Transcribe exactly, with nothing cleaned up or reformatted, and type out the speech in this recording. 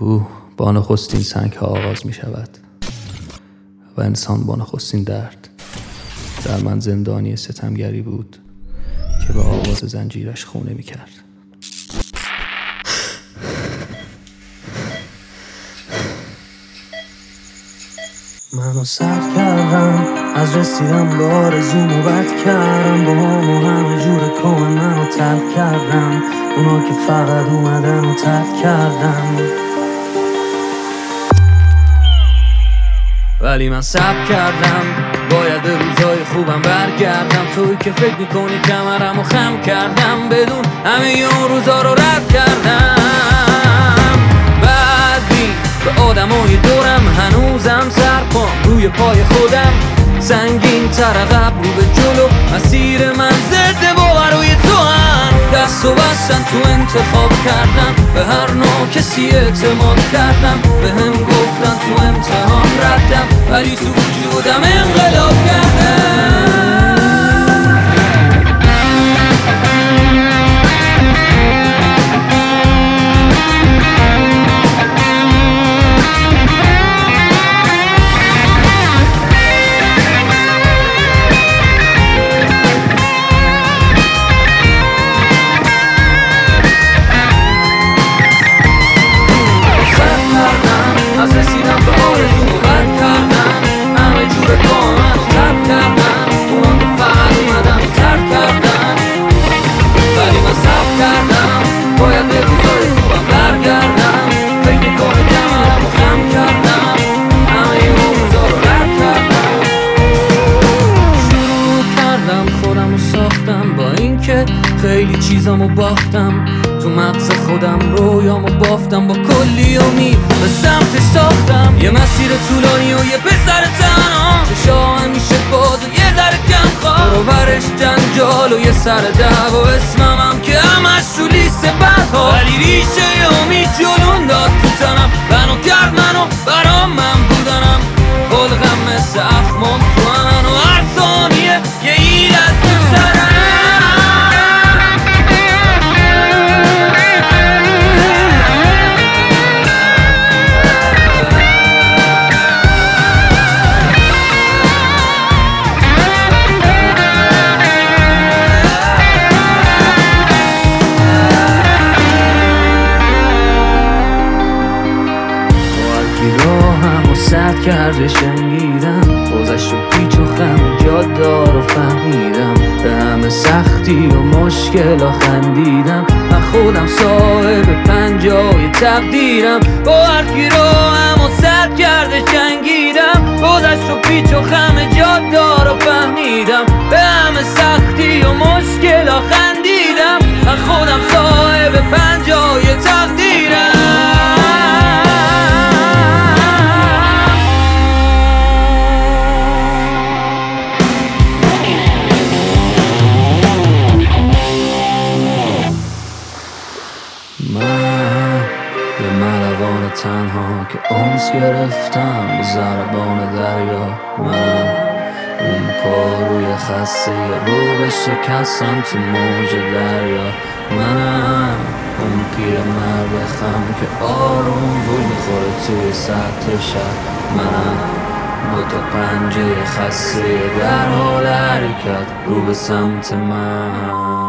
کوه با نخستین سنگ ها آغاز می شود و انسان با نخستین درد. در من زندانی ستمگری بود که به آواز زنجیرش خونه می کرد. منو سرد کردم، از رسیدم به آرزومو بد کردم، با همو همه جور کامل منو ترک کردم، اونا که فقط اومدن و ترک کردم. ولی من صبر کردم، باید به روزای خوبم برگردم. توی که فکر میکنی کمرمو خم کردم، بدون همه اون روزا رو رد کردم. بعدی به آدمای دورم هنوزم سرپام روی پای خودم، سنگین تر عقب رو به جلو، مسیر من ضد باوروی تو هم. دست و بستن تو انتخاب کردم، به هر نوع کسی اعتماد کردم، به هم گفتن تو امتحان ردم، ولی تو وجودم انقلاب کردم. از رسیدم به آرزومو بد کردم، همه جور با منو ترک کردن، اونا که فقط اومدن و ترک کردن. ولی من صبر کردم، باید به روزای خوبم برگردم. فکر میکنه کمرمو خم کردم، همه اون روزا رو رد کردم. شروع کردم خودمو ساختم، با اینکه خیلی چیزامو باختم. تو مغز خودم رویامو بافتم، با کلی امید به سمتش ساختم. یه مسیر طولانی و یه پسر تنها، چشا همیشه باز و یه ذره کم خواه، برش جنجال و یه سر دعوا، اسممم که همش تو لیست بدها. ولی ریشه امید جلون داد تو تنم، بنا کرد منو برام من بودنم. خلقم مثل اخمام تو همن و هر ثانیه یه ایل از تو سرم. سرد کرده شنگیدم، گذشت و پیچ و خم جادار و فهمیدم. به همه سختی و مشکل ها خندیدم، من خودم صاحب پنجای تقدیرم. با هر کی رو همو سرد کرده شنگیدم، گذشت و پیچ و خم جادار و فهمیدم. به همه سختی و مشکل ها خندیدم، من خودم صاحب پنجای تقدیرم. من یه ملوان تنها که اونس گرفتم به ضربان دریا. من اون پاروی خسته رو به شکستم تو موج دریا. منم اون پیر مرد خم که آروم روی میخوره توی سطح شب. منم با تا پنجه خسته در حال حرکت رو به سمت من.